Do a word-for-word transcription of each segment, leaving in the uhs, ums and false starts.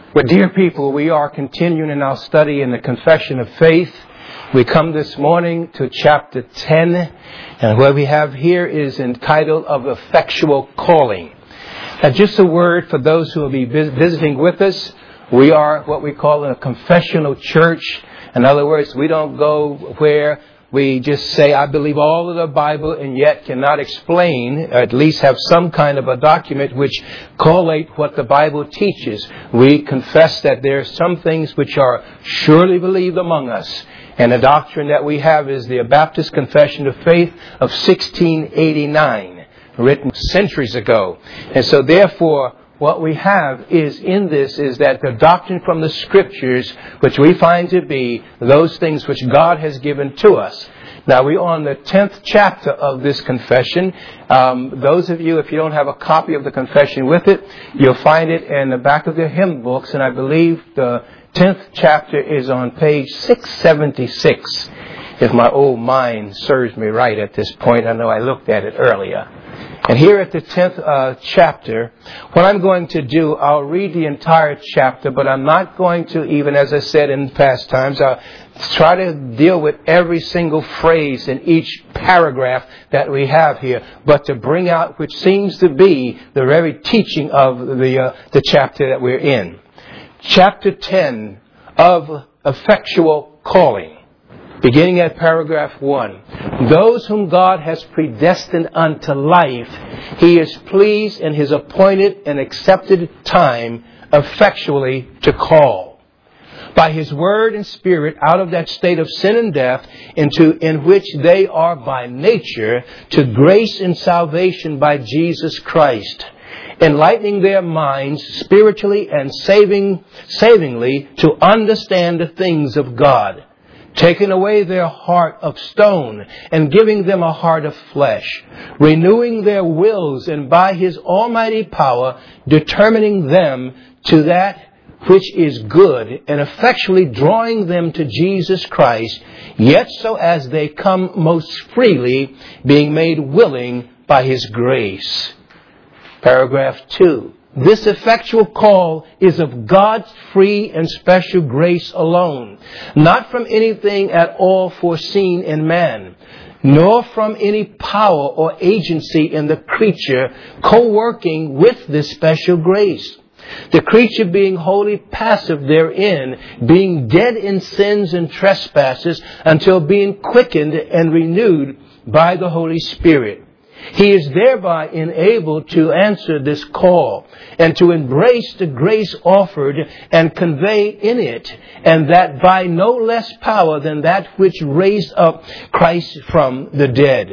Well, dear people, we are continuing in our study in the Confession of Faith. We come this morning to chapter ten, and what we have here is entitled Of Effectual Calling. Now, just a word for those who will be visiting with us. We are what we call a confessional church. In other words, we don't go where we just say, I believe all of the Bible, and yet cannot explain, or at least have some kind of a document which collate what the Bible teaches. We confess that there are some things which are surely believed among us. And the doctrine that we have is the Baptist Confession of Faith of sixteen eighty-nine, written centuries ago. And so therefore, what we have is in this is that the doctrine from the Scriptures, which we find to be those things which God has given to us. Now, we're on the tenth chapter of this confession. Um, those of you, if you don't have a copy of the confession with it, you'll find it in the back of the hymn books. And I believe the tenth chapter is on page six seventy-six, if my old mind serves me right at this point. I know I looked at it earlier. And here at the tenth uh, chapter, what I'm going to do, I'll read the entire chapter, but I'm not going to, even as I said in past times, I'll try to deal with every single phrase in each paragraph that we have here, but to bring out which seems to be the very teaching of the uh, the chapter that we're in. Chapter ten of Effectual Calling. Beginning at paragraph one. Those whom God has predestined unto life, He is pleased in His appointed and accepted time effectually to call. By His word and spirit out of that state of sin and death into in which they are by nature to grace and salvation by Jesus Christ, enlightening their minds spiritually and saving, savingly to understand the things of God, taking away their heart of stone and giving them a heart of flesh, renewing their wills and by His almighty power determining them to that which is good and effectually drawing them to Jesus Christ, yet so as they come most freely, being made willing by His grace. Paragraph two. This effectual call is of God's free and special grace alone, not from anything at all foreseen in man, nor from any power or agency in the creature co-working with this special grace. The creature being wholly passive therein, being dead in sins and trespasses until being quickened and renewed by the Holy Spirit. He is thereby enabled to answer this call and to embrace the grace offered and convey in it, and that by no less power than that which raised up Christ from the dead.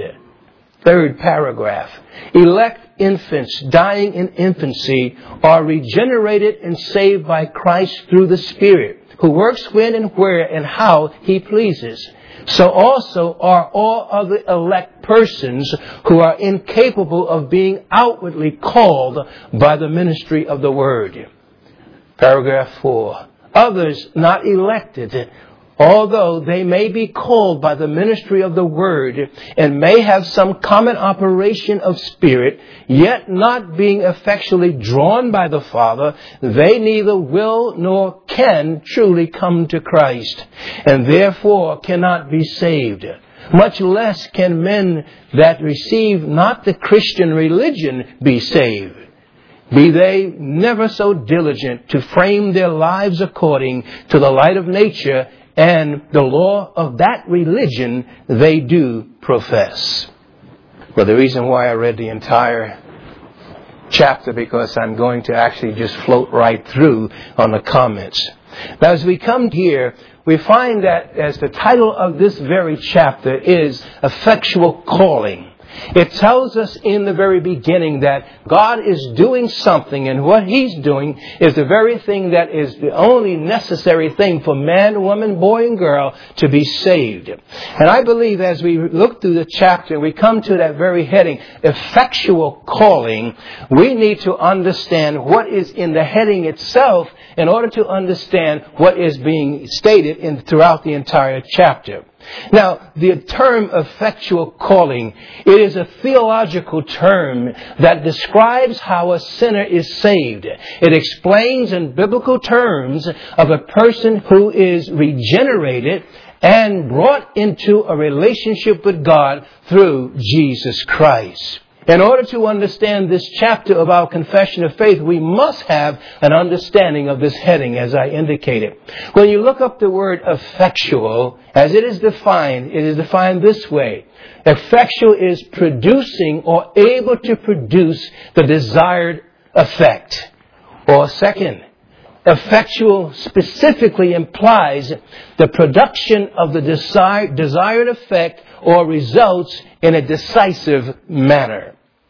Third paragraph. Elect infants dying in infancy are regenerated and saved by Christ through the Spirit, who works when and where and how He pleases. So also are all other elect persons who are incapable of being outwardly called by the ministry of the Word. Paragraph four. Others not elected, although they may be called by the ministry of the Word and may have some common operation of spirit, yet not being effectually drawn by the Father, they neither will nor can truly come to Christ, and therefore cannot be saved. Much less can men that receive not the Christian religion be saved, be they never so diligent to frame their lives according to the light of nature and the law of that religion they do profess. Well, the reason why I read the entire chapter, because I'm going to actually just float right through on the comments. Now, as we come here, we find that as the title of this very chapter is Effectual Calling. It tells us in the very beginning that God is doing something, and what He's doing is the very thing that is the only necessary thing for man, woman, boy, and girl to be saved. And I believe as we look through the chapter, we come to that very heading, Effectual Calling. We need to understand what is in the heading itself in order to understand what is being stated in throughout the entire chapter. Now, the term effectual calling, it is a theological term that describes how a sinner is saved. It explains in biblical terms of a person who is regenerated and brought into a relationship with God through Jesus Christ. In order to understand this chapter of our confession of faith, we must have an understanding of this heading, as I indicated. When you look up the word effectual, as it is defined, it is defined this way. Effectual is producing or able to produce the desired effect. Or second, effectual specifically implies the production of the desired, desired effect or results in a decisive manner.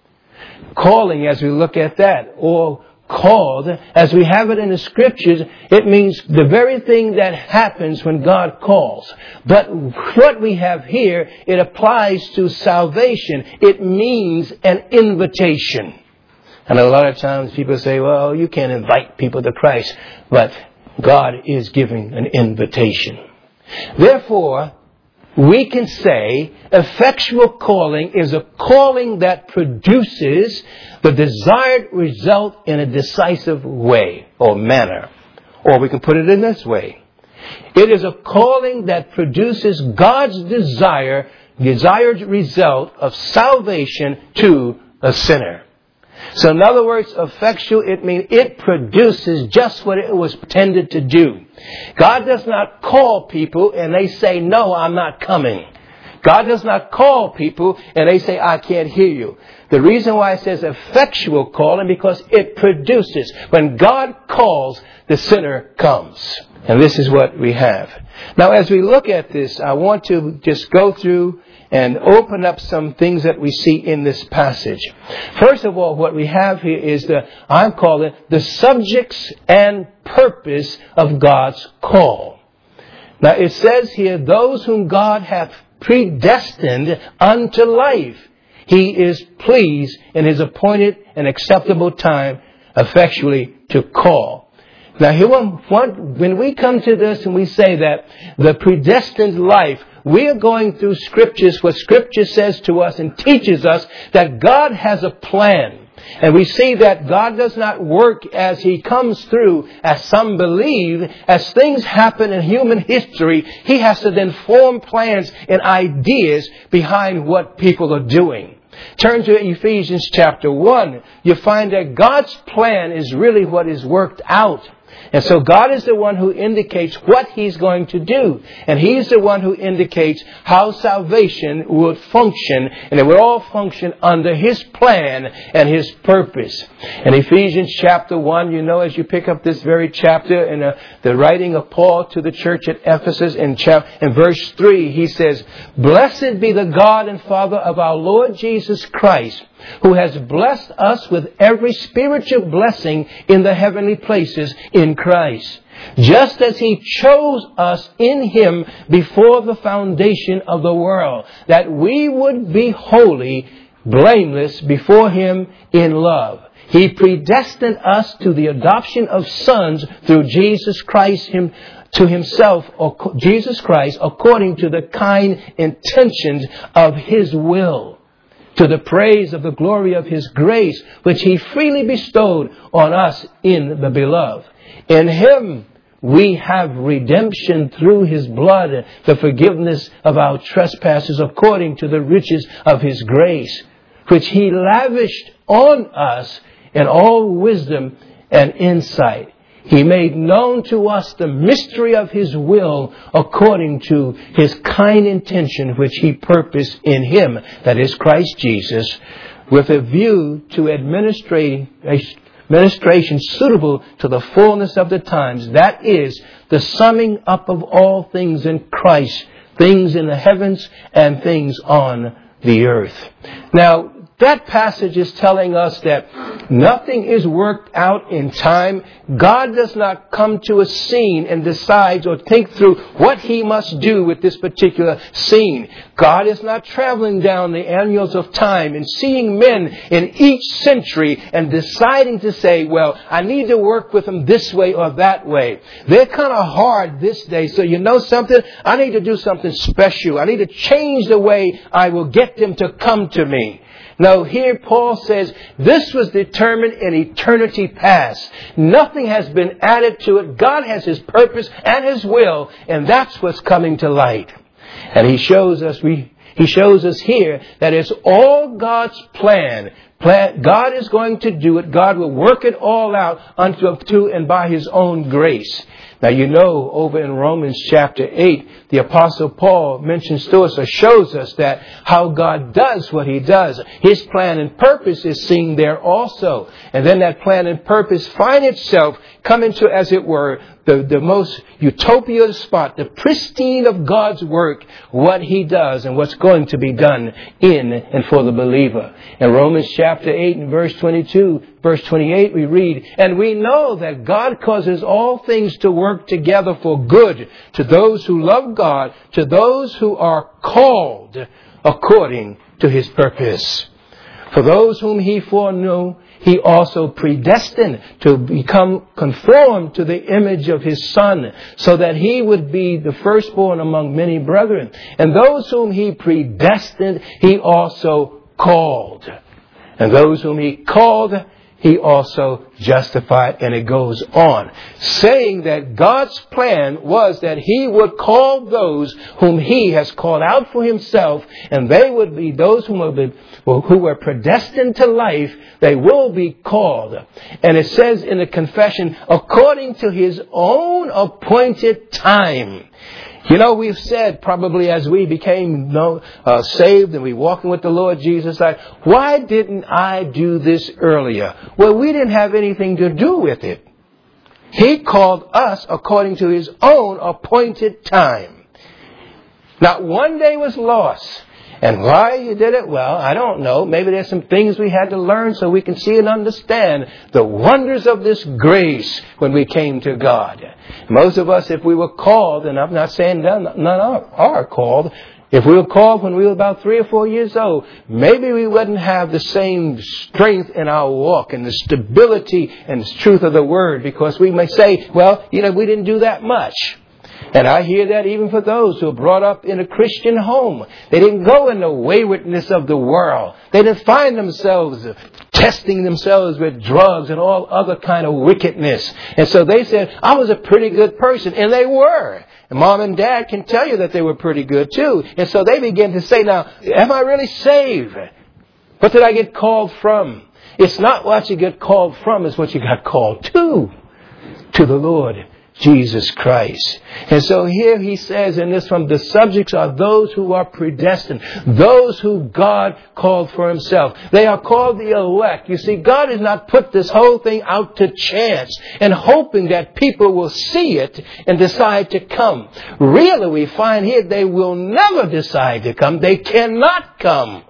Calling, as we look at that, or called, as we have it in the Scriptures, it means the very thing that happens when God calls. But what we have here, it applies to salvation. It means an invitation. And a lot of times people say, well, you can't invite people to Christ. But God is giving an invitation. Therefore, we can say effectual calling is a calling that produces the desired result in a decisive way or manner. Or we can put it in this way. It is a calling that produces God's desire, desired result of salvation to a sinner. So in other words, effectual, it means it produces just what it was intended to do. God does not call people and they say, no, I'm not coming. God does not call people and they say, I can't hear you. The reason why it says effectual calling, because it produces. When God calls, the sinner comes. And this is what we have. Now, as we look at this, I want to just go through and open up some things that we see in this passage. First of all, what we have here is the, I'm calling it the subjects and purpose of God's call. Now, it says here, those whom God hath predestined unto life, He is pleased in His appointed and acceptable time effectually to call. Now, here, when we come to this and we say that the predestined life, we are going through Scriptures where Scripture says to us and teaches us that God has a plan. And we see that God does not work as He comes through, as some believe. As things happen in human history, He has to then form plans and ideas behind what people are doing. Turn to Ephesians chapter one. You find that God's plan is really what is worked out. And so God is the one who indicates what He's going to do. And He's the one who indicates how salvation would function. And it would all function under His plan and His purpose. In Ephesians chapter one, you know, as you pick up this very chapter in uh, the writing of Paul to the church at Ephesus in, chap- in verse three, he says, Blessed be the God and Father of our Lord Jesus Christ, who has blessed us with every spiritual blessing in the heavenly places in Christ, just as He chose us in Him before the foundation of the world, that we would be holy, blameless before Him in love. He predestined us to the adoption of sons through Jesus Christ Him to Himself, or Jesus Christ, according to the kind intentions of His will, to the praise of the glory of His grace, which He freely bestowed on us in the Beloved. In Him we have redemption through His blood, the forgiveness of our trespasses, according to the riches of His grace, which He lavished on us in all wisdom and insight. He made known to us the mystery of His will according to His kind intention which He purposed in Him, that is Christ Jesus, with a view to administrating administration suitable to the fullness of the times. That is the summing up of all things in Christ, things in the heavens and things on the earth. Now, that passage is telling us that nothing is worked out in time. God does not come to a scene and decides or think through what He must do with this particular scene. God is not traveling down the annals of time and seeing men in each century and deciding to say, well, I need to work with them this way or that way. They're kind of hard this day, so you know something? I need to do something special. I need to change the way I will get them to come to me. Now here Paul says this was determined in eternity past. Nothing has been added to it. God has His purpose and His will, and that's what's coming to light. And He shows us, we, He shows us here that it's all God's plan. plan. God is going to do it. God will work it all out unto to and by His own grace. Now, you know, over in Romans chapter eight, the Apostle Paul mentions to us or shows us that how God does what He does. His plan and purpose is seen there also. And then that plan and purpose find itself come into, as it were, the, the most utopia spot, the pristine of God's work, what He does and what's going to be done in and for the believer. In Romans chapter eight and verse twenty-two, verse twenty-eight, we read, and we know that God causes all things to work together for good to those who love God, to those who are called according to His purpose. For those whom He foreknew, He also predestined to become conformed to the image of His Son, so that He would be the firstborn among many brethren. And those whom He predestined, He also called. And those whom He called, He also justified. And it goes on, saying that God's plan was that He would call those whom He has called out for Himself, and they would be those whom have been, who were predestined to life. They will be called. And it says in the confession, according to His own appointed time. You know, we've said probably as we became you know, uh, saved and we walking with the Lord Jesus, like, why didn't I do this earlier? Well, we didn't have anything to do with it. He called us according to His own appointed time. Not one day was lost. And why He did it? Well, I don't know. Maybe there's some things we had to learn so we can see and understand the wonders of this grace when we came to God. Most of us, if we were called, and I'm not saying none, none are, are called, if we were called when we were about three or four years old, maybe we wouldn't have the same strength in our walk and the stability and the truth of the Word, because we may say, well, you know, we didn't do that much. And I hear that even for those who are brought up in a Christian home. They didn't go in the waywardness of the world. They didn't find themselves testing themselves with drugs and all other kind of wickedness. And so they said, I was a pretty good person. And they were. And mom and dad can tell you that they were pretty good too. And so they began to say, now, am I really saved? What did I get called from? It's not what you get called from, it's what you got called to. To the Lord Jesus Christ. And so here he says in this one, the subjects are those who are predestined, those who God called for Himself. They are called the elect. You see, God has not put this whole thing out to chance and hoping that people will see it and decide to come. Really, we find here they will never decide to come. They cannot come,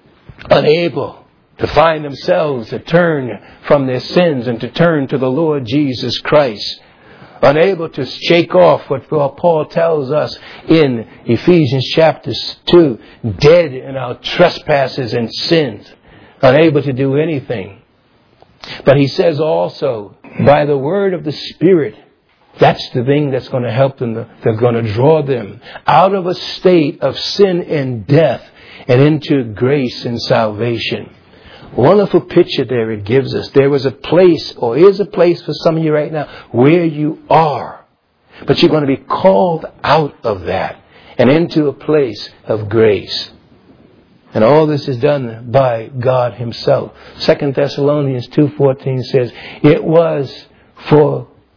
unable to find themselves to turn from their sins and to turn to the Lord Jesus Christ. Unable to shake off what Paul tells us in Ephesians chapter two, dead in our trespasses and sins, unable to do anything. But he says also, by the word of the Spirit, that's the thing that's going to help them, that's going to draw them out of a state of sin and death and into grace and salvation. Wonderful picture there it gives us. There was a place, or is a place for some of you right now, where you are. But you're going to be called out of that and into a place of grace. And all this is done by God Himself. Second Thessalonians two fourteen says, it was for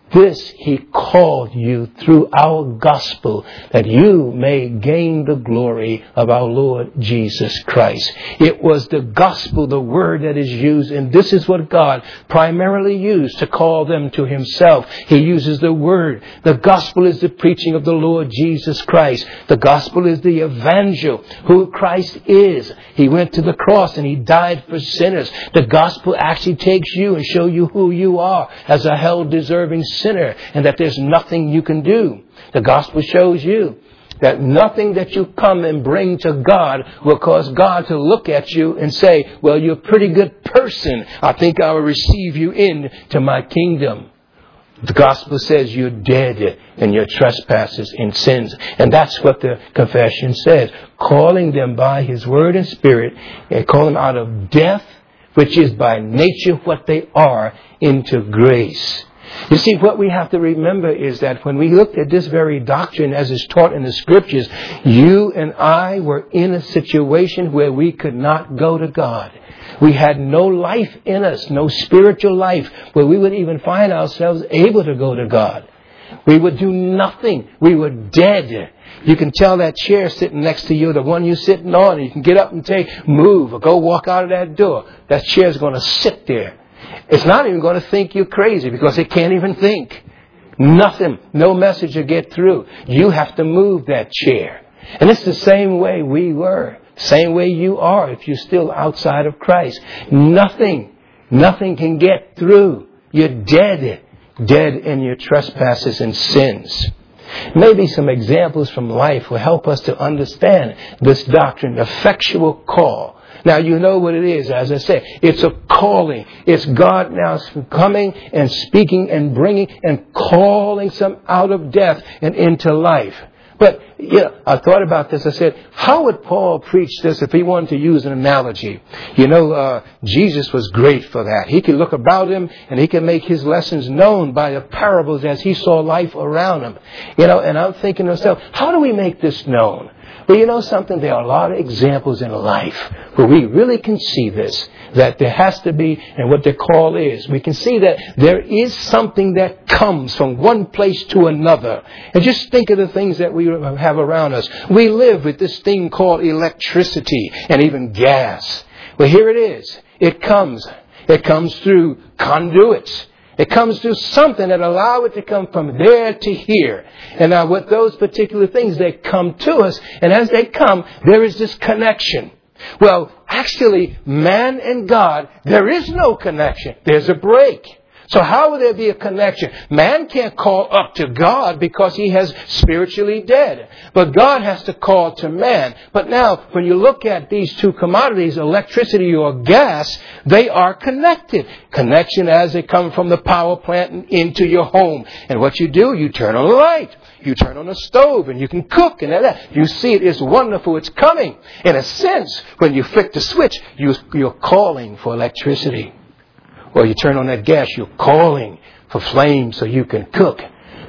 this He called you through our gospel, that you may gain the glory of our Lord Jesus Christ. It was the gospel, the word that is used, and this is what God primarily used to call them to Himself. He uses the word. The gospel is the preaching of the Lord Jesus Christ. The gospel is the evangel, who Christ is. He went to the cross and He died for sinners. The gospel actually takes you and shows you who you are as a hell-deserving sinner, and that there's nothing you can do. The gospel shows you that nothing that you come and bring to God will cause God to look at you and say, well, you're a pretty good person. I think I will receive you into my kingdom. The gospel says you're dead in your trespasses and sins. And that's what the confession says. Calling them by His word and spirit, and calling them out of death, which is by nature what they are, into grace. You see, what we have to remember is that when we looked at this very doctrine as is taught in the Scriptures, you and I were in a situation where we could not go to God. We had no life in us, no spiritual life, where we would even find ourselves able to go to God. We would do nothing. We were dead. You can tell that chair sitting next to you, the one you're sitting on, you can get up and say, move, or go walk out of that door. That chair's going to sit there. It's not even going to think you're crazy, because it can't even think. Nothing. No message will get through. You have to move that chair. And it's the same way we were. Same way you are if you're still outside of Christ. Nothing. Nothing can get through. You're dead. Dead in your trespasses and sins. Maybe some examples from life will help us to understand this doctrine, effectual call. Now, you know what it is. As I said, it's a calling. It's God now coming and speaking and bringing and calling some out of death and into life. But, you know, I thought about this. I said, how would Paul preach this if he wanted to use an analogy? You know, uh, Jesus was great for that. He could look about Him and He could make His lessons known by the parables as He saw life around Him. You know, and I'm thinking to myself, how do we make this known? Well, you know something? There are a lot of examples in life where we really can see this, that there has to be, and what the call is. We can see that there is something that comes from one place to another. And just think of the things that we have around us. We live with this thing called electricity and even gas. Well, here it is. It comes. It comes through conduits. It comes through something that allows it to come from there to here. And now with those particular things, they come to us. And as they come, there is this connection. Well, actually, man and God, there is no connection. There's a break. So how will there be a connection? Man can't call up to God because he has spiritually dead. But God has to call to man. But now, when you look at these two commodities, electricity or gas, they are connected. Connection as they come from the power plant and into your home. And what you do, you turn on the light. You turn on the stove and you can cook and that. You see it is wonderful. It's coming. In a sense, when you flick the switch, you, you're calling for electricity. Or you turn on that gas, you're calling for flames so you can cook.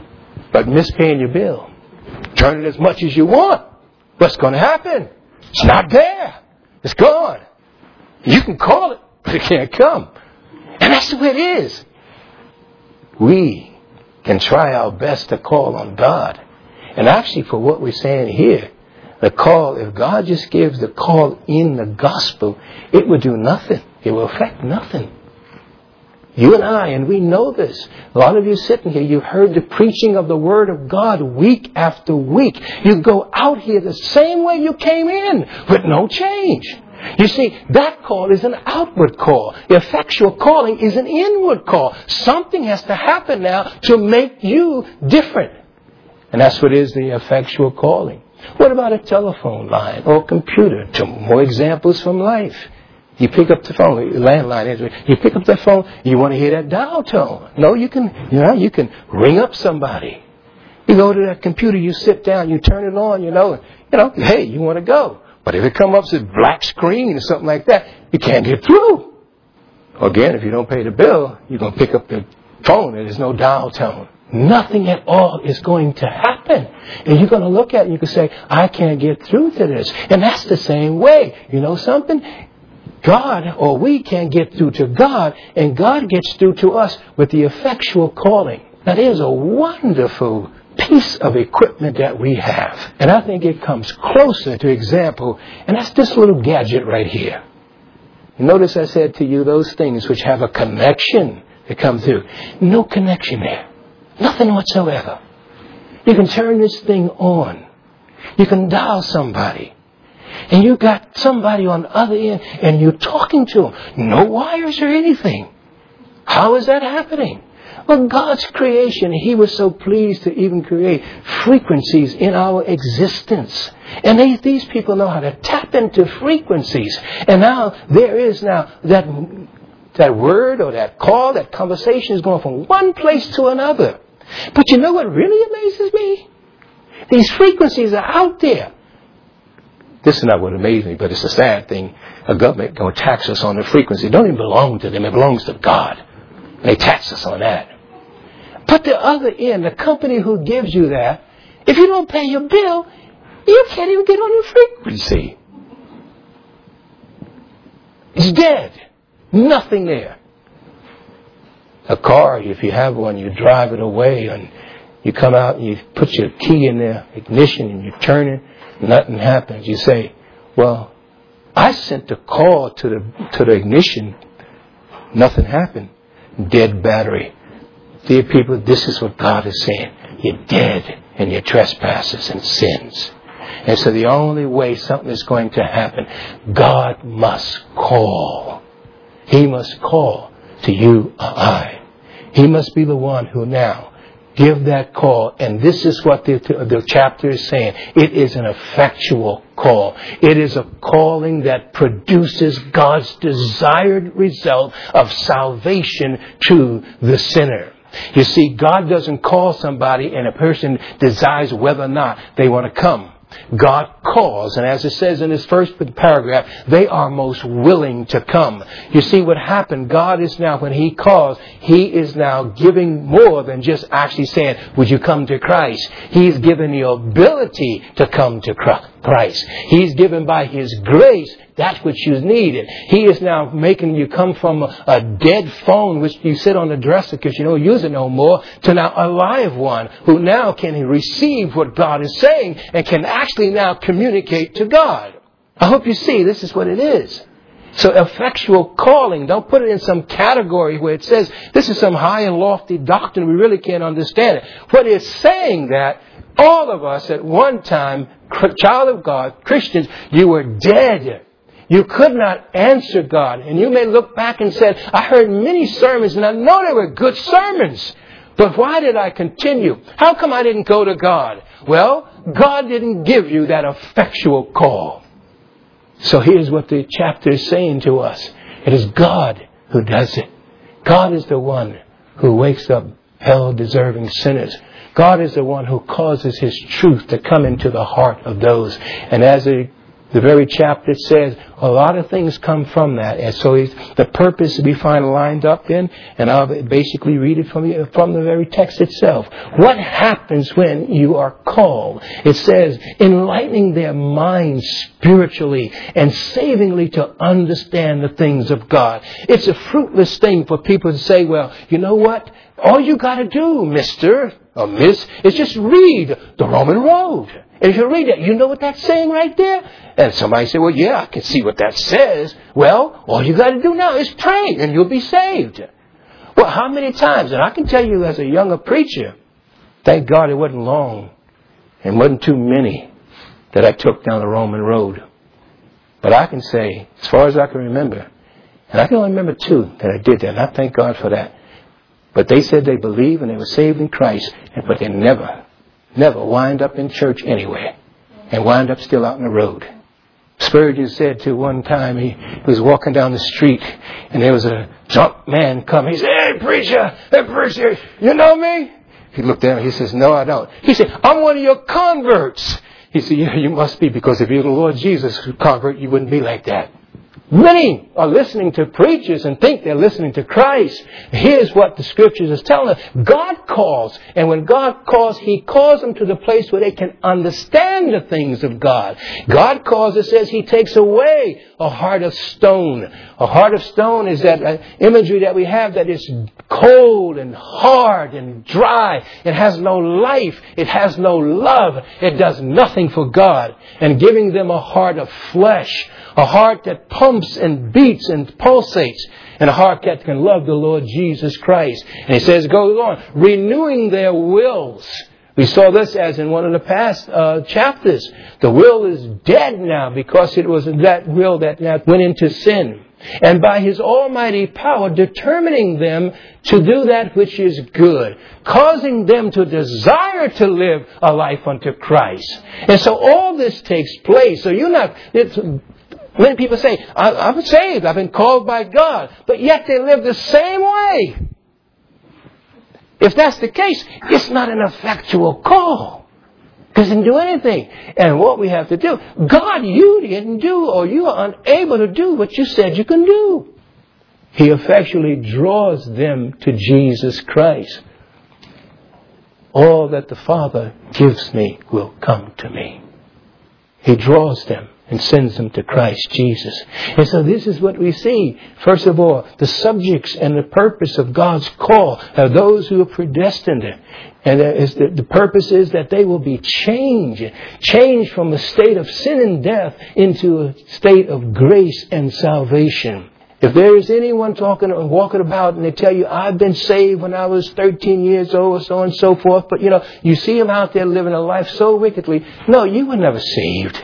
But miss paying your bill. Turn it as much as you want. What's going to happen? It's not there. It's gone. You can call it, but it can't come. And that's the way it is. We can try our best to call on God. And actually, for what we're saying here, the call, if God just gives the call in the gospel, it will do nothing. It will affect nothing. You and I, and we know this. A lot of you sitting here, you've heard the preaching of the Word of God week after week. You go out here the same way you came in, with no change. You see, that call is an outward call. The effectual calling is an inward call. Something has to happen now to make you different. And that's what is the effectual calling. What about a telephone line or computer? To more examples from life. You pick up the phone, landline. You pick up the phone. You want to hear that dial tone. No, you can. You know, you can ring up somebody. You go to that computer. You sit down. You turn it on. You know, you know. Hey, you want to go. But if it comes up as a black screen or something like that, you can't get through. Again, if you don't pay the bill, you're going to pick up the phone and there's no dial tone. Nothing at all is going to happen. And you're going to look at it and you can say, I can't get through to this. And that's the same way. You know something? God, or we can't get through to God, and God gets through to us with the effectual calling. Now there's a wonderful piece of equipment that we have. And I think it comes closer to example. And that's this little gadget right here. Notice I said to you those things which have a connection that come through. No connection there. Nothing whatsoever. You can turn this thing on. You can dial somebody. And you got somebody on the other end and you're talking to them. No wires or anything. How is that happening? Well, God's creation, He was so pleased to even create frequencies in our existence. And they, these people know how to tap into frequencies. And now there is now that, that word or that call, that conversation is going from one place to another. But you know what really amazes me? These frequencies are out there. This is not what amazes me, but it's a sad thing. A government going to tax us on the frequency. It don't even belong to them. It belongs to God. They tax us on that. But the other end, the company who gives you that, if you don't pay your bill, you can't even get on your frequency. It's dead. Nothing there. A car, if you have one, you drive it away and you come out and you put your key in the ignition and you turn it, nothing happens. You say, well, I sent the call to the to the ignition, nothing happened. Dead battery. Dear people, this is what God is saying. You're dead in your trespasses and sins. And so the only way something is going to happen, God must call. He must call to you or I. He must be the one who now give that call. And this is what the, the chapter is saying. It is an effectual call. It is a calling that produces God's desired result of salvation to the sinner. You see, God doesn't call somebody and a person decides whether or not they want to come. God calls, and as it says in this first paragraph, they are most willing to come. You see what happened? God is now, when He calls, He is now giving more than just actually saying, would you come to Christ? He's given the ability to come to Christ. He's given by His grace that which you needed. He is now making you come from a, a dead phone which you sit on the dresser because you don't use it no more, to now a live one who now can receive what God is saying and can actually now communicate to God. I hope you see this is what it is. So effectual calling, don't put it in some category where it says this is some high and lofty doctrine. We really can't understand it. What it's saying that all of us at one time, child of God, Christians, you were dead. You could not answer God. And you may look back and say, I heard many sermons and I know they were good sermons. But why did I continue? How come I didn't go to God? Well, God didn't give you that effectual call. So here's what the chapter is saying to us. It is God who does it. God is the one who wakes up hell-deserving sinners. God is the one who causes His truth to come into the heart of those. And as a The very chapter says a lot of things come from that. And so it's the purpose we find lined up in, and I'll basically read it from the, from the very text itself. What happens when you are called? It says, enlightening their minds spiritually and savingly to understand the things of God. It's a fruitless thing for people to say, well, you know what? All you got to do, mister or miss, is just read the Roman Road. And if you read that, you know what that's saying right there? And somebody say, well, yeah, I can see what that says. Well, all you got to do now is pray and you'll be saved. Well, how many times? And I can tell you as a younger preacher, thank God it wasn't long and wasn't too many that I took down the Roman Road. But I can say, as far as I can remember, and I can only remember two that I did that, and I thank God for that. But they said they believed and they were saved in Christ, but they never Never wind up in church anyway and wind up still out in the road. Spurgeon said to one time, he was walking down the street and there was a drunk man coming. He said, hey, preacher, hey, preacher, you know me? He looked at him. He says, no, I don't. He said, I'm one of your converts. He said, yeah, you must be, because if you're the Lord Jesus' convert, you wouldn't be like that. Many are listening to preachers and think they're listening to Christ. Here's what the Scriptures is telling us. God calls, and when God calls, He calls them to the place where they can understand the things of God. God calls, it says, He takes away a heart of stone. A heart of stone is that uh, imagery that we have that is cold and hard and dry. It has no life. It has no love. It does nothing for God. And giving them a heart of flesh, a heart that pumps and beats and pulsates, and a heart that can love the Lord Jesus Christ. And He says, goes on, renewing their wills. We saw this as in one of the past uh, chapters. The will is dead now because it was that will that went into sin. And by His almighty power determining them to do that which is good, causing them to desire to live a life unto Christ. And so all this takes place. So you're not... It's, many people say, I'm saved, I've been called by God, but yet they live the same way. If that's the case, it's not an effectual call. It doesn't do anything. And what we have to do, God, you didn't do, or you are unable to do what you said you can do. He effectually draws them to Jesus Christ. All that the Father gives me will come to me. He draws them and sends them to Christ Jesus. And so this is what we see. First of all, the subjects and the purpose of God's call are those who are predestined. And the, the purpose is that they will be changed. Changed from a state of sin and death into a state of grace and salvation. If there is anyone talking and walking about and they tell you, I've been saved when I was thirteen years old, so on and so forth. But, you know, you see them out there living a life so wickedly. No, you were never saved.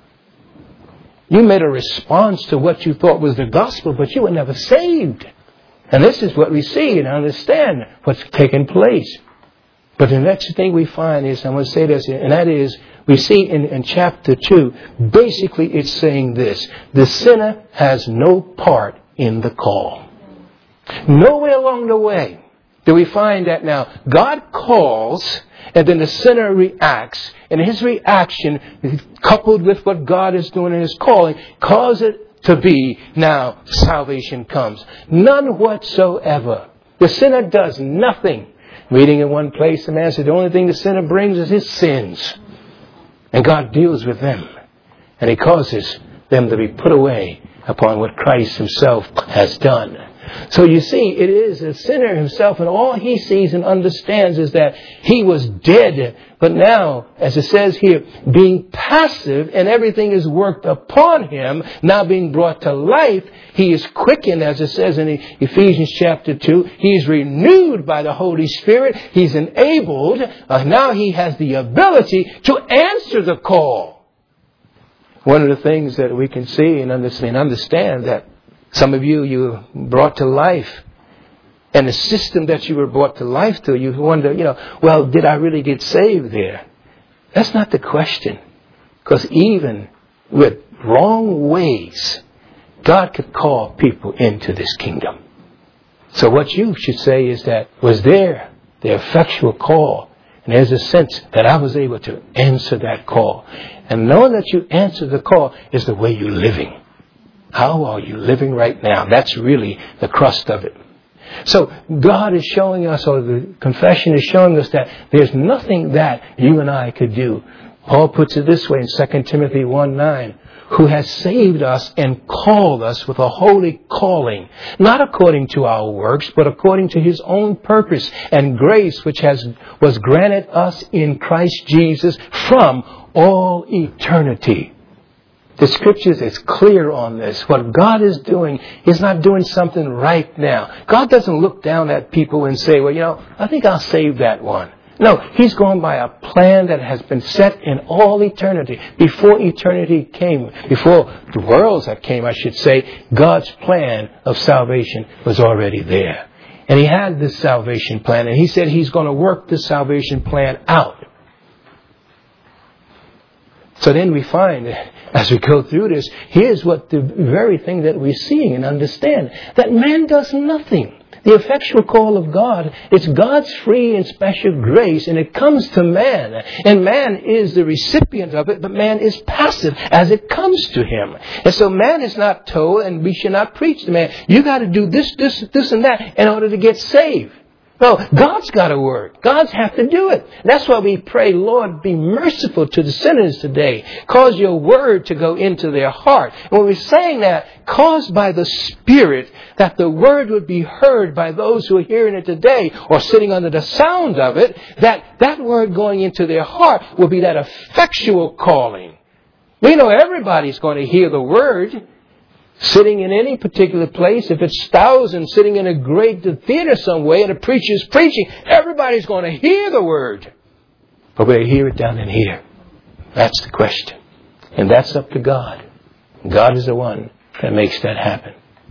You made a response to what you thought was the gospel, but you were never saved. And this is what we see and understand what's taking place. But the next thing we find is, I'm going to say this, and that is, we see in, in chapter two, basically it's saying this: the sinner has no part in the call. Nowhere along the way do we find that now God calls, and then the sinner reacts, and his reaction, coupled with what God is doing in His calling, cause it to be now salvation comes. None whatsoever. The sinner does nothing. Reading in one place, the man said the only thing the sinner brings is his sins. And God deals with them. And He causes them to be put away upon what Christ Himself has done. So you see, it is the sinner himself, and all he sees and understands is that he was dead. But now, as it says here, being passive and everything is worked upon him, now being brought to life, he is quickened, as it says in Ephesians chapter two. He's renewed by the Holy Spirit. He's enabled. Uh, now he has the ability to answer the call. One of the things that we can see and understand, understand that some of you, you were brought to life. And the system that you were brought to life to, you wonder, you know, well, did I really get saved there? That's not the question. Because even with wrong ways, God could call people into this kingdom. So what you should say is that, was there the effectual call? And there's a sense that I was able to answer that call. And knowing that you answer the call is the way you're living. How are you living right now? That's really the crust of it. So God is showing us, or the confession is showing us, that there's nothing that you and I could do. Paul puts it this way in Second Timothy one nine. Who has saved us and called us with a holy calling, not according to our works, but according to His own purpose and grace, which has was granted us in Christ Jesus from all eternity. The Scriptures is clear on this. What God is doing, He's not doing something right now. God doesn't look down at people and say, well, you know, I think I'll save that one. No, He's going by a plan that has been set in all eternity. Before eternity came, before the worlds that came, I should say, God's plan of salvation was already there. And He had this salvation plan, and He said He's going to work this salvation plan out. So then we find, as we go through this, here's what the very thing that we're seeing and understand, that man does nothing. The effectual call of God, it's God's free and special grace, and it comes to man. And man is the recipient of it, but man is passive as it comes to him. And so man is not told, and we should not preach to man, you got to do this, this, this, and that in order to get saved. No, God's got to work. God's have to do it. That's why we pray, Lord, be merciful to the sinners today. Cause your word to go into their heart. And when we're saying that, caused by the Spirit, that the word would be heard by those who are hearing it today or sitting under the sound of it, that that word going into their heart will be that effectual calling. We know everybody's going to hear the word. Sitting in any particular place, if it's thousands sitting in a great theater somewhere and a preacher's preaching, everybody's going to hear the word. But will they hear it down in here? That's the question. And that's up to God. God is the one that makes that happen.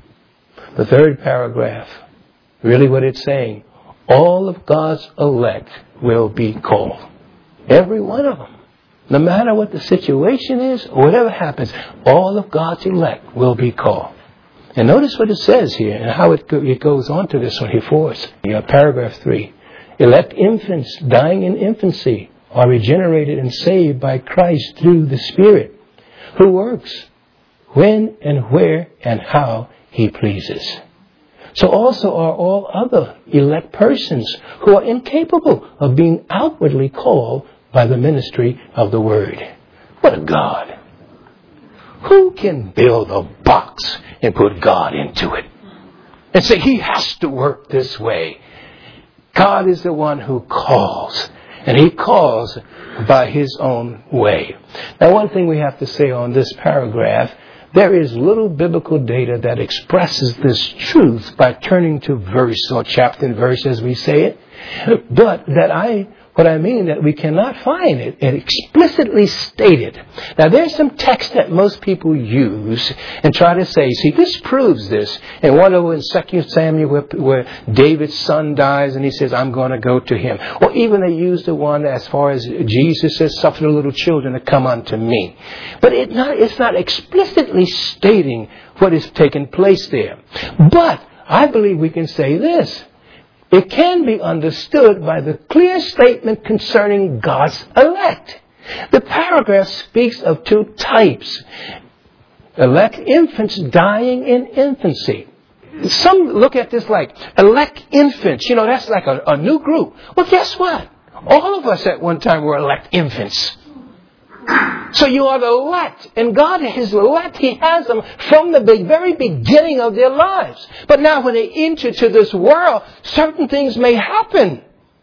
The third paragraph, really what it's saying, all of God's elect will be called. Every one of them. No matter what the situation is, or whatever happens, all of God's elect will be called. And notice what it says here, and how it, go, it goes on to this one here for us. Yeah, paragraph three. Elect infants dying in infancy are regenerated and saved by Christ through the Spirit, who works when and where and how He pleases. So also are all other elect persons who are incapable of being outwardly called by the ministry of the Word. What a God! Who can build a box and put God into it? And say He has to work this way. God is the one who calls. And He calls by His own way. Now one thing we have to say on this paragraph, there is little biblical data that expresses this truth by turning to verse or chapter and verse as we say it. But that I... What I mean that we cannot find it, it explicitly stated. Now there's some text that most people use and try to say, see, this proves this. And one over in Second Samuel where, where David's son dies and he says, I'm going to go to him. Or even they use the one as far as Jesus says, suffer the little children to come unto me. But it not, it's not explicitly stating what is taking place there. But I believe we can say this. It can be understood by the clear statement concerning God's elect. The paragraph speaks of two types. Elect infants dying in infancy. Some look at this like elect infants. You know, that's like a, a new group. Well, guess what? All of us at one time were elect infants. So you are the elect. And God is elect. He has them from the big, very beginning of their lives. But now when they enter to this world, certain things may happen.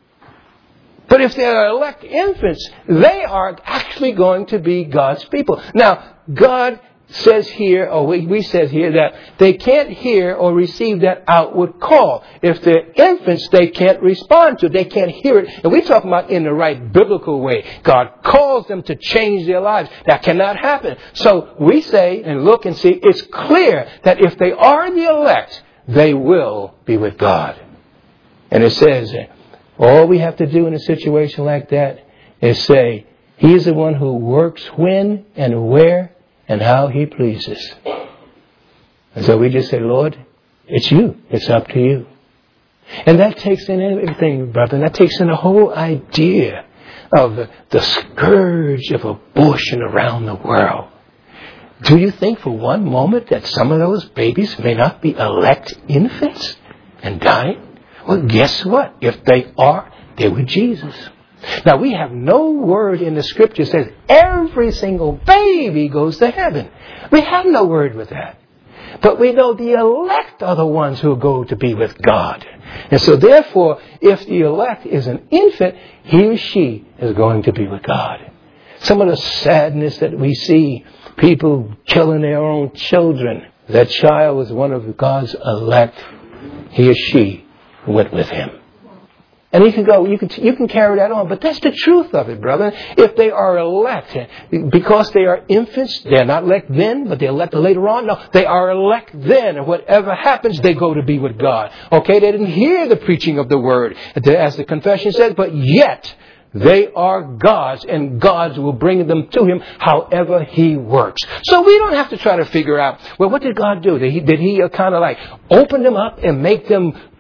But if they are elect infants, they are actually going to be God's people. Now, God says here, or we, we says here, that they can't hear or receive that outward call. If they're infants, they can't respond to it. They can't hear it. And we're talking about in the right biblical way. God calls them to change their lives. That cannot happen. So we say and look and see, it's clear that if they are the elect, they will be with God. And it says, all we have to do in a situation like that is say, He is the one who works when and where and how He pleases. And so we just say, Lord, it's you. It's up to you. And that takes in everything, brother. And that takes in the whole idea of the, the scourge of abortion around the world. Do you think for one moment that some of those babies may not be elect infants and dying? Well, guess what? If they are, they're with Jesus. Now, we have no word in the Scripture that says every single baby goes to heaven. We have no word with that. But we know the elect are the ones who go to be with God. And so, therefore, if the elect is an infant, he or she is going to be with God. Some of the sadness that we see, people killing their own children. That child was one of God's elect. He or she went with Him. And you can go, you can, you can carry that on. But that's the truth of it, brother. If they are elect, because they are infants, they're not elect then, but they're elect later on. No, they are elect then. And whatever happens, they go to be with God. Okay, they didn't hear the preaching of the word, as the confession says, but yet they are God's, and God's will bring them to Him however He works. So we don't have to try to figure out, well, what did God do? Did He, did he kind of like open them up and make them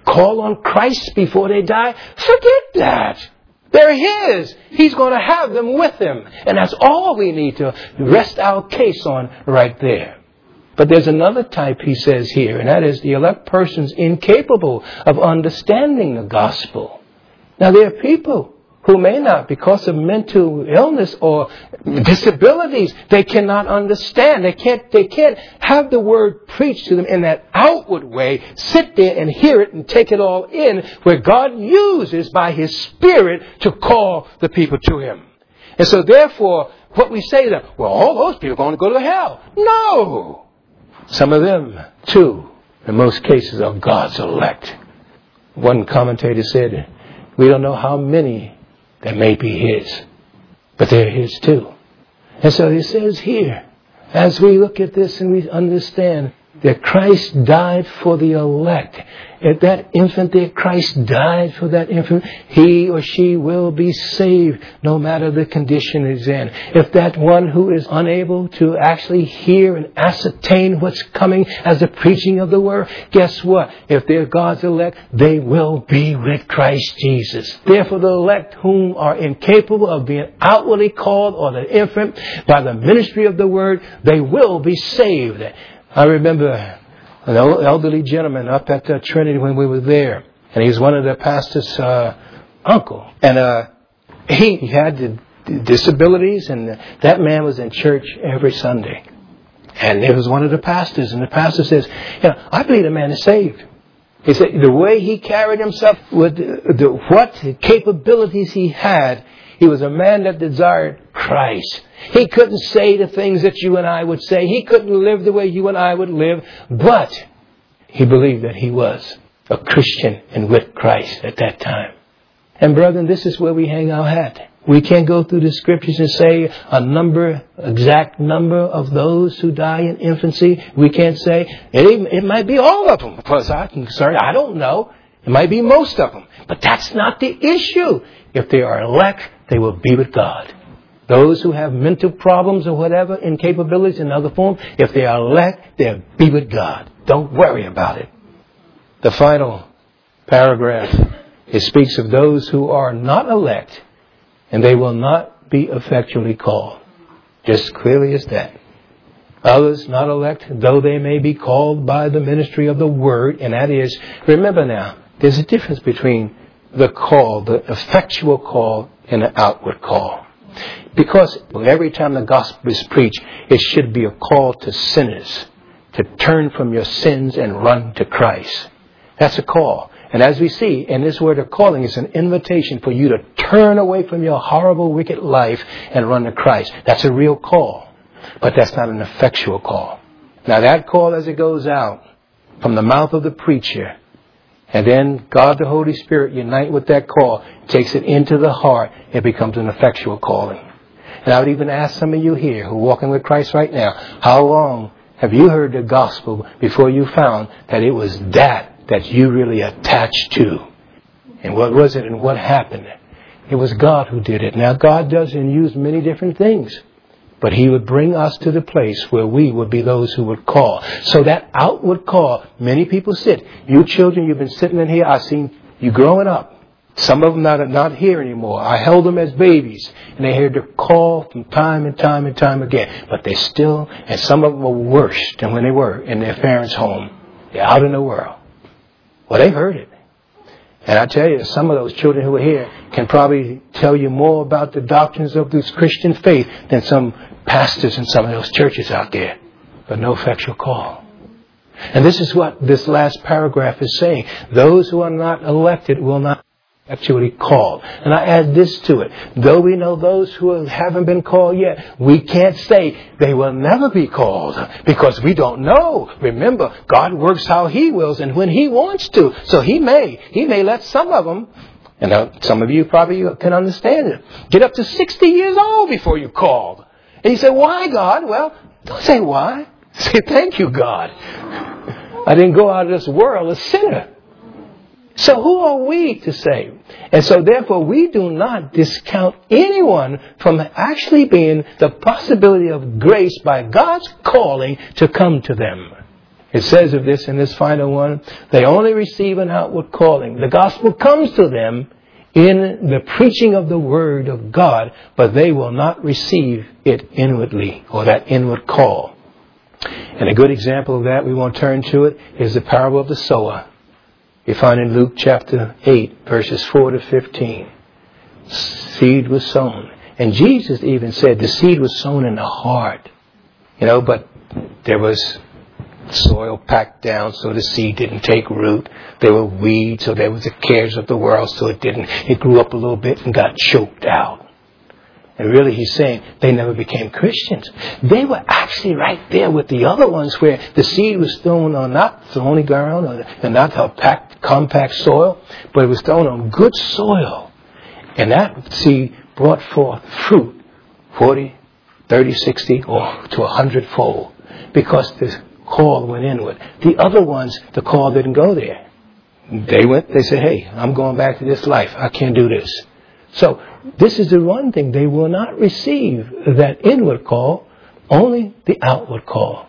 call on Christ before they die, forget that. They're His. He's going to have them with Him. And that's all we need to rest our case on right there. But there's another type, he says here, and that is the elect person's incapable of understanding the gospel. Now, there are people who may not, because of mental illness or disabilities, they cannot understand. They can't, they can't have the word preached to them in that outward way, sit there and hear it and take it all in, where God uses by His Spirit to call the people to Him. And so therefore, what we say that, well, all those people are going to go to hell. No! Some of them, too, in most cases, are God's elect. One commentator said, we don't know how many that may be His, but they're His too. And so He says here, as we look at this and we understand that Christ died for the elect. If that infant there, Christ died for that infant, he or she will be saved no matter the condition it's in. If that one who is unable to actually hear and ascertain what's coming as the preaching of the word, guess what? If they're God's elect, they will be with Christ Jesus. Therefore, the elect whom are incapable of being outwardly called, or the infant, by the ministry of the word, they will be saved. I remember an elderly gentleman up at uh, Trinity when we were there. And he was one of the pastor's uh, uncle. And uh, he, he had the disabilities, and that man was in church every Sunday. And it was one of the pastors. And the pastor says, you know, I believe the man is saved. He said the way he carried himself, with the, the, what capabilities he had, he was a man that desired Christ. He couldn't say the things that you and I would say. He couldn't live the way you and I would live. But he believed that he was a Christian and with Christ at that time. And brethren, this is where we hang our hat. We can't go through the scriptures and say a number, exact number of those who die in infancy. We can't say it, it might be all of them. Because I can, sorry, I don't know. It might be most of them. But that's not the issue. If they are elect, they will be with God. Those who have mental problems or whatever, incapabilities in other forms, if they are elect, they'll be with God. Don't worry about it. The final paragraph, it speaks of those who are not elect, and they will not be effectually called. Just clearly as that. Others not elect, though they may be called by the ministry of the word, and that is, remember now, there's a difference between the call, the effectual call, and the outward call. Because every time the gospel is preached, it should be a call to sinners to turn from your sins and run to Christ. That's a call. And as we see, in this word of calling, it's an invitation for you to turn away from your horrible, wicked life and run to Christ. That's a real call. But that's not an effectual call. Now that call, as it goes out from the mouth of the preacher, and then God the Holy Spirit unite with that call, takes it into the heart, it becomes an effectual calling. And I would even ask some of you here who are walking with Christ right now, how long have you heard the gospel before you found that it was that that you really attached to? And what was it and what happened? It was God who did it. Now God does and use many different things. But He would bring us to the place where we would be those who would call. So that outward call, many people sit. You children, you've been sitting in here. I've seen you growing up. Some of them not, not here anymore. I held them as babies. And they heard the call from time and time and time again. But they still, and some of them were worse than when they were in their parents' home. They're out in the world. Well, they've heard it. And I tell you, some of those children who are here can probably tell you more about the doctrines of this Christian faith than some pastors in some of those churches out there. But no effectual call. And this is what this last paragraph is saying. Those who are not elected will not be effectually called. And I add this to it. Though we know those who haven't been called yet, we can't say they will never be called. Because we don't know. Remember, God works how He wills and when He wants to. So He may. He may let some of them, and uh, some of you probably can understand it, get up to sixty years old before you're called. And you say, why, God? Well, don't say why. Say, thank you, God. I didn't go out of this world a sinner. So who are we to say? And so therefore we do not discount anyone from actually being the possibility of grace by God's calling to come to them. It says of this in this final one, they only receive an outward calling. The gospel comes to them in the preaching of the word of God, but they will not receive it inwardly, or that inward call. And a good example of that, we won't turn to it, is the parable of the sower. You find in Luke chapter eight, verses four to fifteen. Seed was sown. And Jesus even said the seed was sown in the heart. You know, but there was soil packed down so the seed didn't take root. There were weeds, so there was the cares of the world, so it didn't. It grew up a little bit and got choked out. And really he's saying they never became Christians. They were actually right there with the other ones where the seed was thrown on not thorny ground or not a packed, compact soil, but it was thrown on good soil. And that seed brought forth fruit forty, thirty, sixty, or to a hundredfold, because the call went inward. The other ones, the call didn't go there. They went, they said, hey, I'm going back to this life. I can't do this. So this is the one thing. They will not receive that inward call, only the outward call.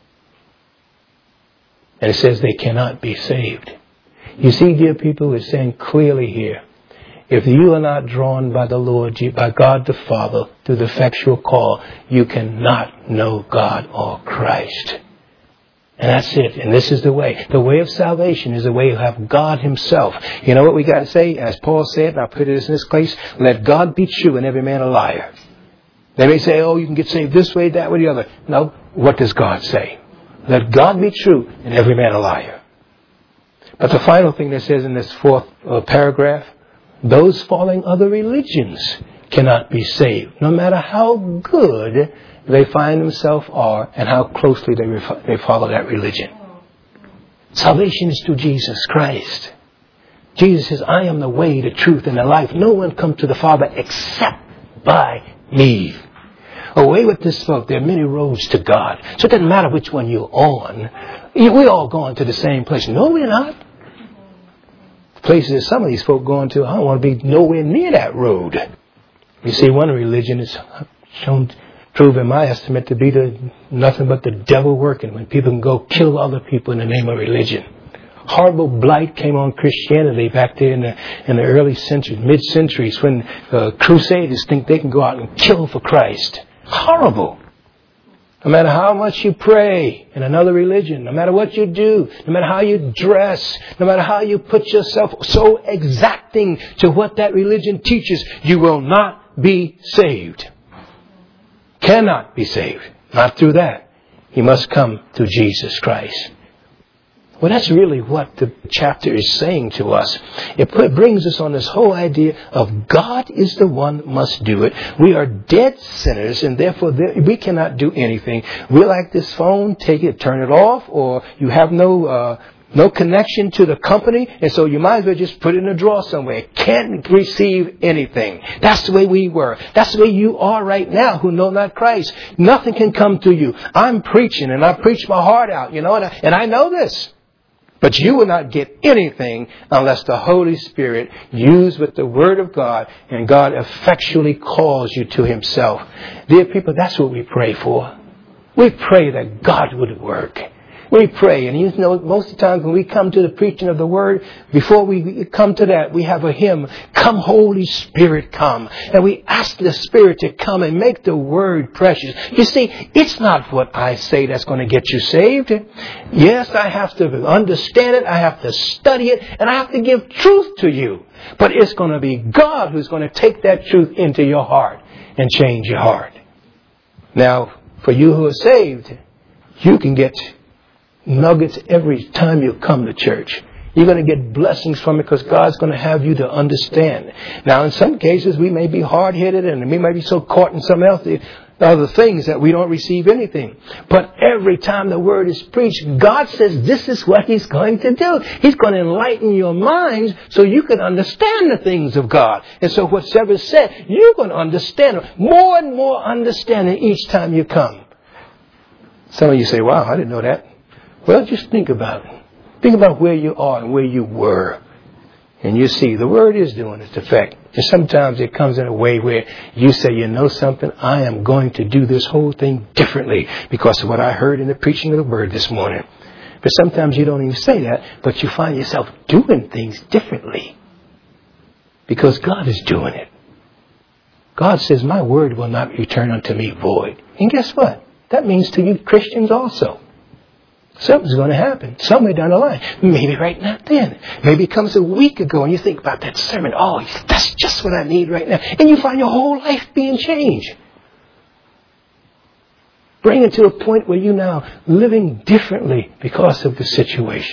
And it says they cannot be saved. You see, dear people, it's saying clearly here, if you are not drawn by the Lord, by God the Father, through the effectual call, you cannot know God or Christ. And that's it. And this is the way. The way of salvation is the way to have God himself. You know what we got to say? As Paul said, and I'll put it in this place, let God be true and every man a liar. They may say, oh, you can get saved this way, that way, the other. No, what does God say? Let God be true and every man a liar. But the final thing that says in this fourth uh, paragraph, those following other religions cannot be saved, no matter how good they find themselves are and how closely they, ref- they follow that religion. Salvation is through Jesus Christ. Jesus says, I am the way, the truth, and the life. No one comes to the Father except by me. Away with this folk. There are many roads to God. So it doesn't matter which one you're on. We're all going to the same place. No, we're not. Places some of these folk going to, I don't want to be nowhere near that road. You see, one religion is shown, proved in my estimate to be the nothing but the devil working, when people can go kill other people in the name of religion. Horrible blight came on Christianity back there in the, in the early centuries, mid-centuries, when uh, crusaders think they can go out and kill for Christ. Horrible. No matter how much you pray in another religion, no matter what you do, no matter how you dress, no matter how you put yourself so exacting to what that religion teaches, you will not be saved. Cannot be saved. Not through that. You must come through Jesus Christ. Well, that's really what the chapter is saying to us. It put, brings us on this whole idea of God is the one must do it. We are dead sinners, and therefore we cannot do anything. We like this phone, take it, turn it off, or you have no uh, no connection to the company, and so you might as well just put it in a drawer somewhere. Can't receive anything. That's the way we were. That's the way you are right now who know not Christ. Nothing can come to you. I'm preaching, and I preach my heart out, you know, and I, and I know this. But you will not get anything unless the Holy Spirit used with the Word of God and God effectually calls you to Himself. Dear people, that's what we pray for. We pray that God would work. We pray, and you know, most of the time when we come to the preaching of the Word, before we come to that, we have a hymn, Come Holy Spirit, come. And we ask the Spirit to come and make the Word precious. You see, it's not what I say that's going to get you saved. Yes, I have to understand it, I have to study it, and I have to give truth to you. But it's going to be God who's going to take that truth into your heart and change your heart. Now, for you who are saved, you can get nuggets every time you come to church. You're going to get blessings from it because God's going to have you to understand. Now, in some cases, we may be hard-headed and we may be so caught in some else, other things that we don't receive anything. But every time the Word is preached, God says this is what He's going to do. He's going to enlighten your minds so you can understand the things of God. And so whatever is said, you're going to understand more and more understanding each time you come. Some of you say, wow, I didn't know that. Well, just think about it. Think about where you are and where you were. And you see, the Word is doing its effect. And sometimes it comes in a way where you say, you know something, I am going to do this whole thing differently because of what I heard in the preaching of the Word this morning. But sometimes you don't even say that, but you find yourself doing things differently. Because God is doing it. God says, my word will not return unto me void. And guess what? That means to you Christians also. Something's going to happen somewhere down the line. Maybe right now then. Maybe it comes a week ago and you think about that sermon. Oh, that's just what I need right now. And you find your whole life being changed. Bring it to a point where you're now living differently because of the situation.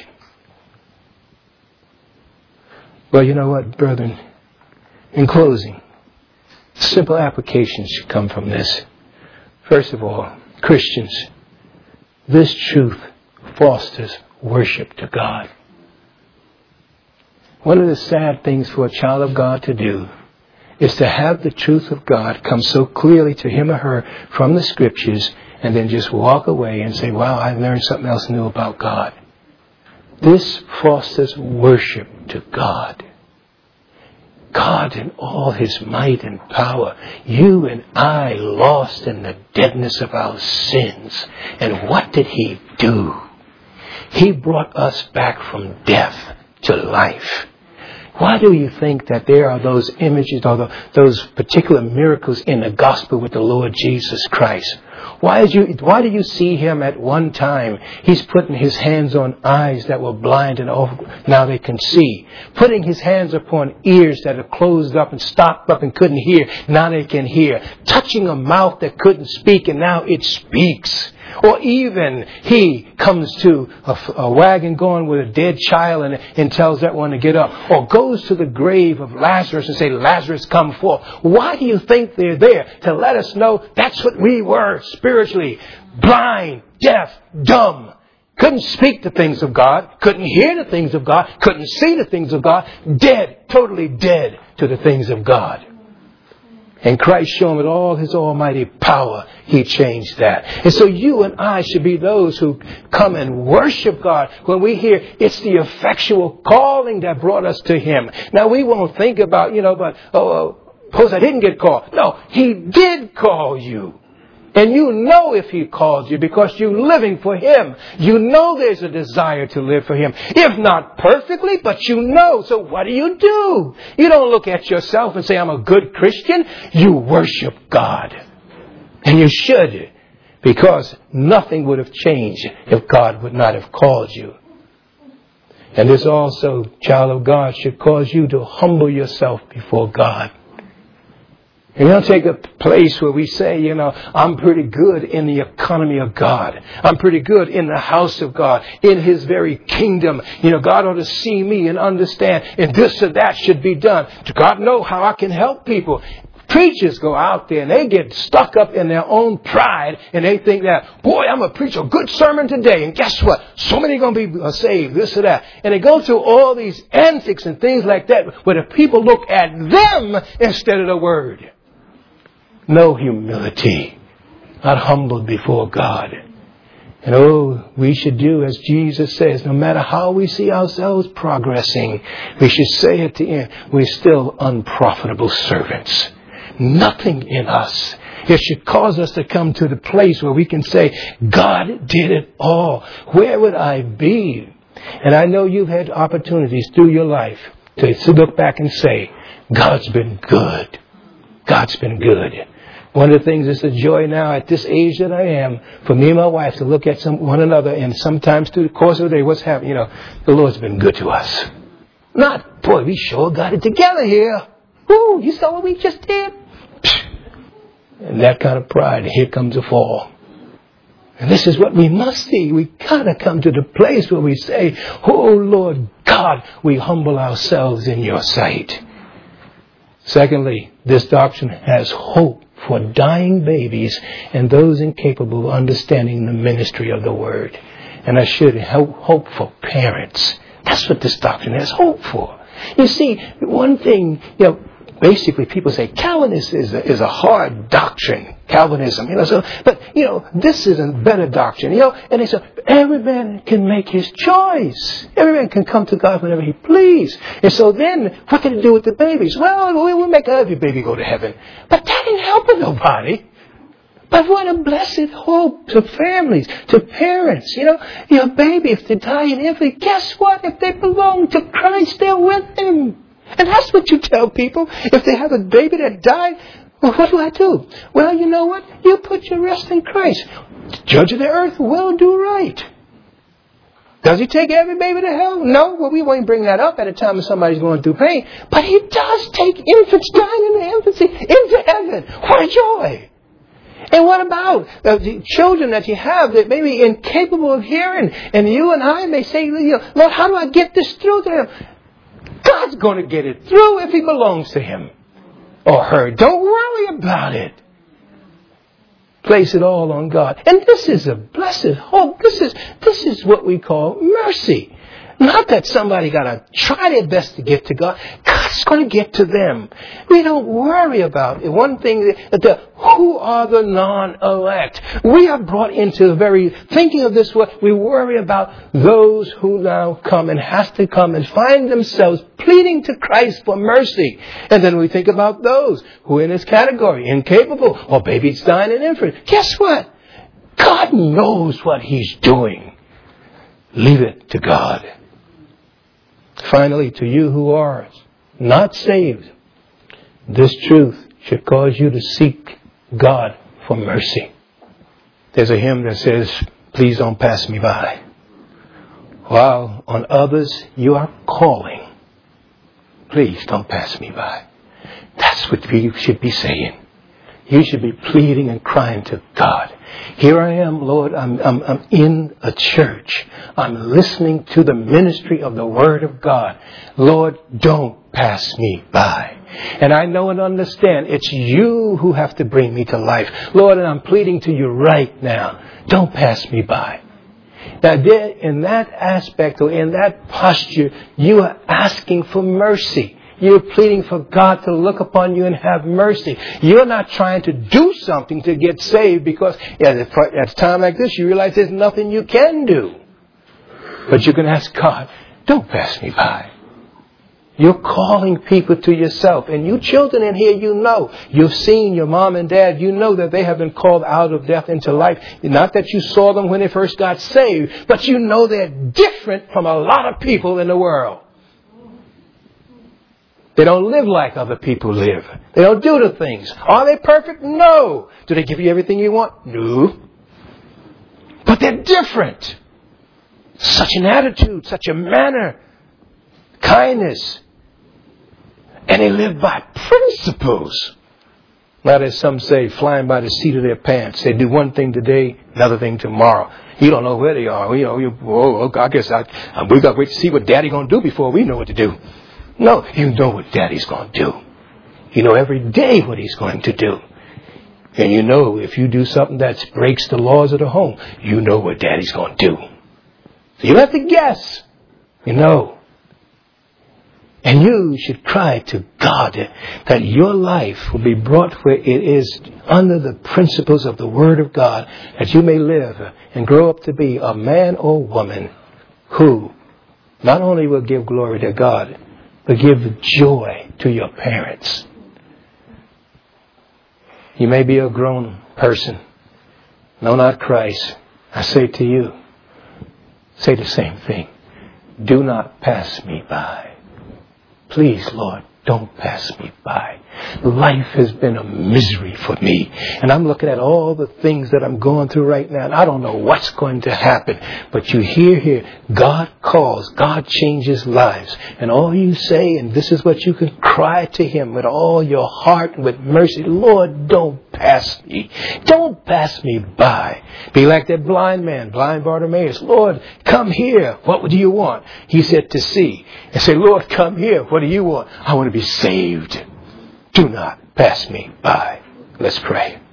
Well, you know what, brethren? In closing, simple applications should come from this. First of all, Christians, this truth fosters worship to God. One of the sad things for a child of God to do is to have the truth of God come so clearly to him or her from the Scriptures and then just walk away and say, wow, I learned something else new about God. This fosters worship to God. God in all His might and power, you and I lost in the deadness of our sins. And what did He do? He brought us back from death to life. Why do you think that there are those images or those particular miracles in the gospel with the Lord Jesus Christ? Why did you, why do you see Him at one time? He's putting His hands on eyes that were blind and now they can see. Putting His hands upon ears that are closed up and stopped up and couldn't hear. Now they can hear. Touching a mouth that couldn't speak and now it speaks. Or even He comes to a, a wagon going with a dead child and, and tells that one to get up. Or goes to the grave of Lazarus and say, Lazarus, come forth. Why do you think they're there? To let us know that's what we were spiritually. Blind, deaf, dumb. Couldn't speak the things of God. Couldn't hear the things of God. Couldn't see the things of God. Dead, totally dead to the things of God. And Christ showing with all His almighty power, He changed that. And so you and I should be those who come and worship God when we hear it's the effectual calling that brought us to Him. Now we won't think about, you know, but, oh, suppose I didn't get called. No, He did call you. And you know if He called you because you're living for Him. You know there's a desire to live for Him. If not perfectly, but you know. So what do you do? You don't look at yourself and say, I'm a good Christian. You worship God. And you should. Because nothing would have changed if God would not have called you. And this also, child of God, should cause you to humble yourself before God. And we'll take a place where we say, you know, I'm pretty good in the economy of God. I'm pretty good in the house of God, in His very kingdom. You know, God ought to see me and understand, and this or that should be done. To God know how I can help people. Preachers go out there and they get stuck up in their own pride and they think that, boy, I'm going to preach a good sermon today. And guess what? So many are going to be saved, this or that. And they go through all these antics and things like that where the people look at them instead of the Word. No humility, not humbled before God. And oh, we should do as Jesus says, no matter how we see ourselves progressing, we should say at the end, we're still unprofitable servants. Nothing in us. It should cause us to come to the place where we can say, God did it all. Where would I be? And I know you've had opportunities through your life to look back and say, God's been good. God's been good. One of the things that's a joy now at this age that I am, for me and my wife to look at some one another and sometimes through the course of the day, what's happening? You know, the Lord's been good to us. Not, boy, we sure got it together here. Woo, you saw what we just did? And that kind of pride, here comes a fall. And this is what we must see. We gotta come to the place where we say, oh Lord God, we humble ourselves in your sight. Secondly, this doctrine has hope for dying babies and those incapable of understanding the ministry of the Word. And I should hope, hope for parents. That's what this doctrine has hope for. You see, one thing, you know, basically people say Calvinism is a, is a hard doctrine. Calvinism, you know, so, but, you know, this is a better doctrine, you know, and they say, every man can make his choice. Every man can come to God whenever he please. And so then, what can it do with the babies? Well, we'll make every baby go to heaven. But that ain't helping nobody. But what a blessed hope to families, to parents. You know, your baby, if they die in infant, guess what? If they belong to Christ, they're with Him. And that's what you tell people. If they have a baby that died, well, what do I do? Well, you know what? You put your rest in Christ. Judge of the earth will do right. Does He take every baby to hell? No. Well, we won't bring that up at a time when somebody's going through pain. But He does take infants dying in their infancy into heaven. What a joy. And what about uh, the children that you have that may be incapable of hearing? And you and I may say, you know, Lord, how do I get this through to them? God's going to get it through if He belongs to Him or her. Don't worry about it. Place it all on God. And this is a blessed hope. This is, this is what we call mercy. Not that somebody got to try their best to get to God. God's going to get to them. We don't worry about it. One thing, that the, who are the non-elect? We are brought into the very thinking of this. What we worry about those who now come and has to come and find themselves pleading to Christ for mercy. And then we think about those who are in this category, incapable, or babies dying in infant. Guess what? God knows what He's doing. Leave it to God. Finally, to you who are not saved, this truth should cause you to seek God for mercy. There's a hymn that says, please don't pass me by. While on others you are calling, please don't pass me by. That's what you should be saying. You should be pleading and crying to God. Here I am, Lord. I'm, I'm, I'm in a church. I'm listening to the ministry of the Word of God. Lord, don't pass me by. And I know and understand it's you who have to bring me to life. Lord, and I'm pleading to you right now. Don't pass me by. Now, there, in that aspect or in that posture, you are asking for mercy. You're pleading for God to look upon you and have mercy. You're not trying to do something to get saved because yeah, at a time like this you realize there's nothing you can do. But you can ask God, don't pass me by. You're calling people to yourself. And you children in here, you know. You've seen your mom and dad. You know that they have been called out of death into life. Not that you saw them when they first got saved. But you know they're different from a lot of people in the world. They don't live like other people live. They don't do the things. Are they perfect? No. Do they give you everything you want? No. But they're different. Such an attitude, such a manner, kindness. And they live by principles. Not as some say, flying by the seat of their pants. They do one thing today, another thing tomorrow. You don't know where they are. You know, you, oh, I guess I, we got to wait to see what Daddy going to do before we know what to do. No, you know what Daddy's going to do. You know every day what He's going to do. And you know if you do something that breaks the laws of the home, you know what Daddy's going to do. So you don't have to guess. You know. And you should cry to God that, that your life will be brought where it is under the principles of the Word of God, that you may live and grow up to be a man or woman who not only will give glory to God, but give joy to your parents. You may be a grown person. No, not Christ. I say to you, say the same thing. Do not pass me by. Please, Lord, don't pass me by. Life has been a misery for me. And I'm looking at all the things that I'm going through right now. And I don't know what's going to happen. But you hear here, God calls. God changes lives. And all you say, and this is what you can cry to Him with all your heart and with mercy. Lord, don't pass me. Don't pass me by. Be like that blind man, blind Bartimaeus. Lord, come here. What do you want? He said to see. And say, Lord, come here. What do you want? I want to be saved. Do not pass me by. Let's pray.